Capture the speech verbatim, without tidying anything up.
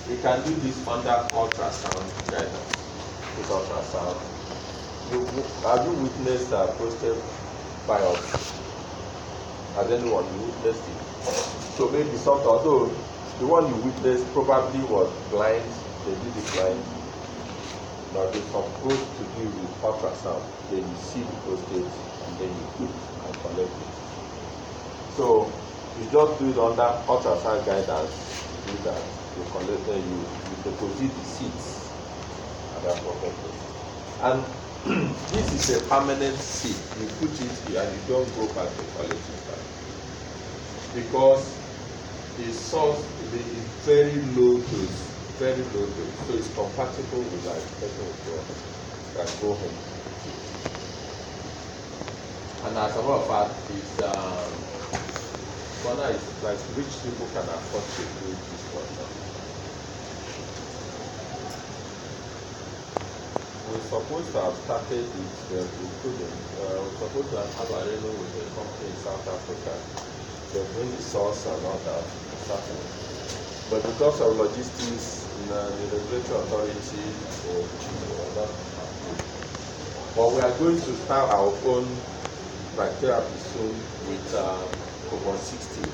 You can do this under ultrasound guidance. With ultrasound. You, have you witnessed a prostate biopsy? Has anyone witnessed it? So maybe something, although the one you witnessed probably was blind, they did it blind. But they're supposed to do with ultrasound. Then you see the prostate and then you put and collect it. So you just do it under ultrasound guidance. You do that. You collect it, you, you deposit the seeds at that property. And this is a permanent seed. You put it here and you don't go back to collect it back. Because the source is very low dose, very low dose. So it's compatible with like person who can go home. And as a matter of fact, it's um one is like rich people can afford to do this one now. We're supposed to have started it, uh, we couldn't. Uh, we're supposed to have arranged with a company in South Africa. They bring the source and all that, starting. But because of logistics, in, uh, the regulatory authority, or uh, that. But we are going to start our own therapy soon with uh, over sixty.